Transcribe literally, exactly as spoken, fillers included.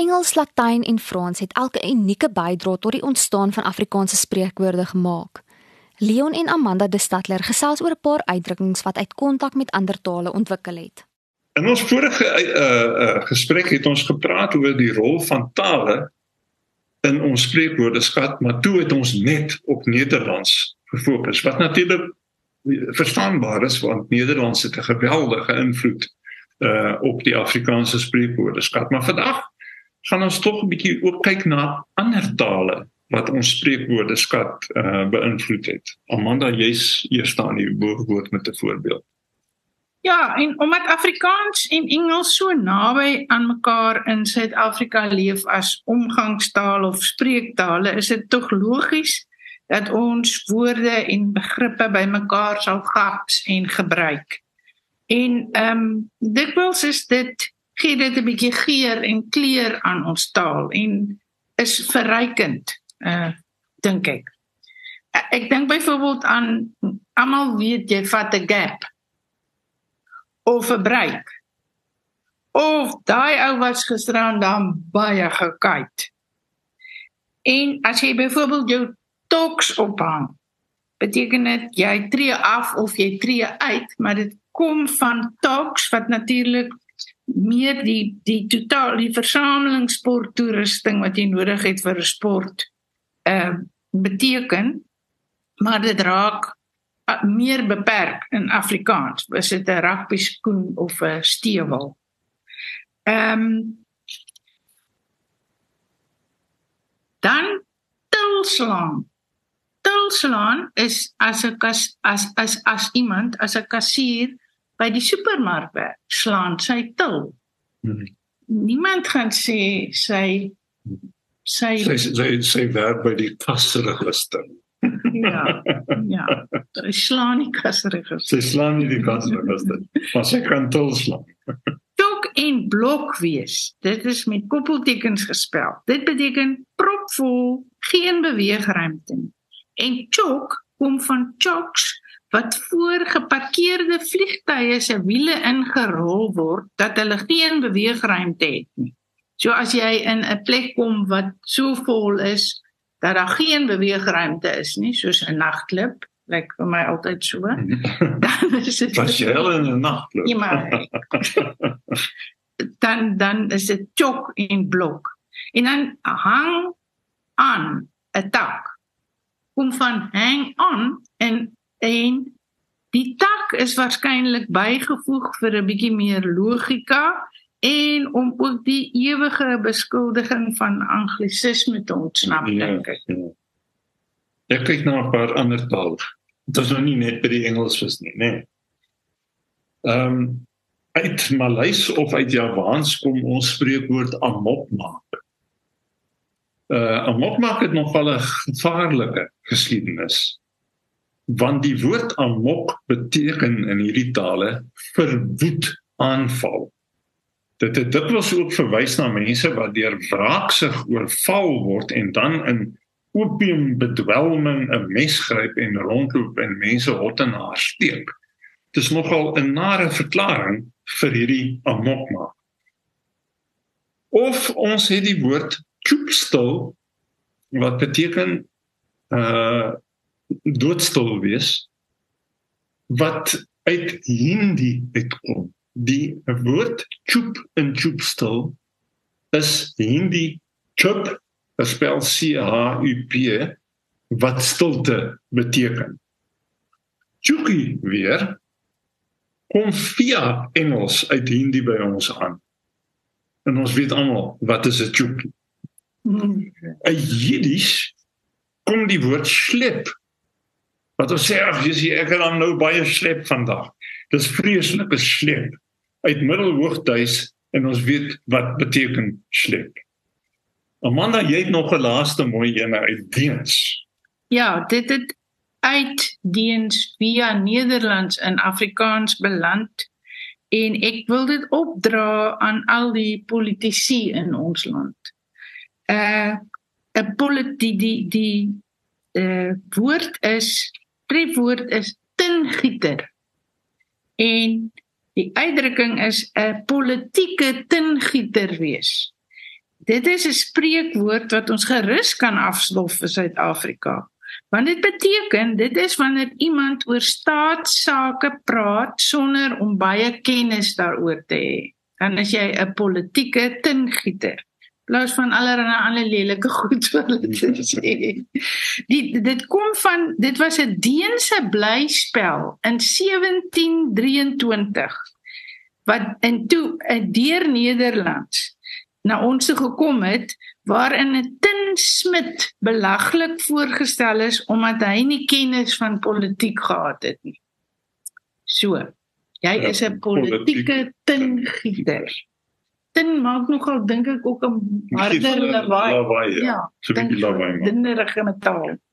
Engels, Latyn en Frans het elke unieke bydra tot die ontstaan van Afrikaanse spreekwoorde gemaak. Leon en Amanda de Stadler gesels oor 'n paar uitdrukkings wat uit kontak met ander tale ontwikkel het. In ons vorige uh, uh, gesprek het ons gepraat oor die rol van tale in ons spreekwoordeskat, maar toe het ons net op Nederlands gefokus, wat natuurlik verstaanbaar is, want Nederlands het 'n geweldige invloed uh, op die Afrikaanse spreekwoordeskat. Maar vandag gaan ons toch 'n bietjie ook kyk na ander tale wat ons spreekwoordeskat uh, beïnvloed het. Amanda, jy's eers aan die woord met 'n voorbeeld. Ja, en omdat Afrikaans en Engels so naby aan mekaar in Suid-Afrika leef as omgangstaal of spreektale, is dit tog logies dat ons woorde en begrippe by mekaar sal gaps en gebruik. En um, dikwels is dit, gee dit 'n bietjie geur en kleur aan ons taal en is verrykend, uh, dink ek. Ek dink byvoorbeeld aan, almal weet jy vat 'n gap, of 'n breek, of daai ou was gisteraan dan baie gekyk. En as jy byvoorbeeld jou toks ophang, beteken dit jy tree af of jy tree uit, maar dit kom van toks wat natuurlik meer die die totaal die versamelingssporttoerusting wat jy nodig het vir 'n sport uh, beteken, maar dit raak meer beperk in Afrikaans, is dit 'n rugby skoen of 'n stewel. Ehm um, dan tilslaan. Tilslaan is as 'n as as as as iemand as 'n kassier by die supermark werk, slaan sy til. Hmm. Niemand gaan sê sy sy sy sy, sy werk by die kasregister. Ja, ja, sy slaan nie kasregister. Sy slaan nie die kasregister, maar sy kan tilslaan. Tok en blok wees, dit is met koppeltekens gespel. Dit beteken propvol, geen beweegruimte nie. En chok kom van chocks, wat voor geparkeerde vliegtuie se wiele ingerol word, dat hulle geen beweegruimte het nie. So as jy in 'n plek kom wat so vol is, dat daar geen beweegruimte is nie, soos 'n nagklub, lyk vir my altyd so, dan is dit... Was jy al in 'n nagklub? Ja, maar, dan, dan is dit chok en blok. En dan hang aan 'n tak, kom van hang on, en, en die tak is waarskynlik bygevoeg vir 'n bietjie meer logika, en om ook die ewige beskuldiging van anglisisme te ontsnap, ja, dink ek. Ja. Ek kyk na 'n paar ander tale. Dit is nog nie net by die Engels was nie, nee. Um, uit Maleis of uit Javaans kom ons spreekwoord amok maak. Uh, amok maak het nogal 'n gevaarlike geskiedenis. Want die woord amok beteken in hierdie tale verwoed aanval. Dit het dikwels ook verwys na mense wat deur wraaksig oorval word en dan in opiumbedwelming 'n mes gryp en rondloop en mense hot en haar steek. Dit is nogal 'n nare verklaring vir hierdie amokmaak. Of ons het die woord choopstil, wat beteken uh, doodstil wees, wat uit Hindi uitkom. Die woord choop in choopstil is Hindi chup, gespel C H U P, wat stilte beteken. Chookie weer kom via Engels uit Hindi by ons aan. En ons weet almal wat is 'n chookie. In Jiddisch kom die woord slep. Wat ons sê, ag, jy sê, ek het dan nou baie slep vandag. Dis vreeslike slep uit Middelhoogduits en ons weet wat beteken slep. Amanda, jy het nog 'n laaste mooi ene uit Deens. Ja, dit het uit Deens via Nederlands in Afrikaans beland en ek wil dit opdra aan al die politici in ons land. Uh, 'n politi die die uh, woord is, trefwoord is tingieter. En die uitdrukking is 'n politieke tingieter wees. dit is 'n spreekwoord wat ons gerus kan afslof vir Suid-Afrika. Want dit beteken, dit is wanneer iemand oor staatsake praat sonder om baie kennis daaroor te hê. Dan is jy 'n politieke tingieter. In plaas van allerlei ander lelike goed wat hulle te sê. Die, dit kom van, dit was 'n Deense blyspel in sewentien drieëntwintig, wat en toe deur Nederlands na ons toe gekom het, waarin 'n tinsmid belaglik voorgestel is, omdat hy nie kennis van politiek gehad het nie. So, jy ja, is 'n politieke tingieter. Tin maak nogal, dink ek, ook 'n harder lawaai. lawaai ja, ja so 'n bietjie lawaai maak. Dinnerige metaal.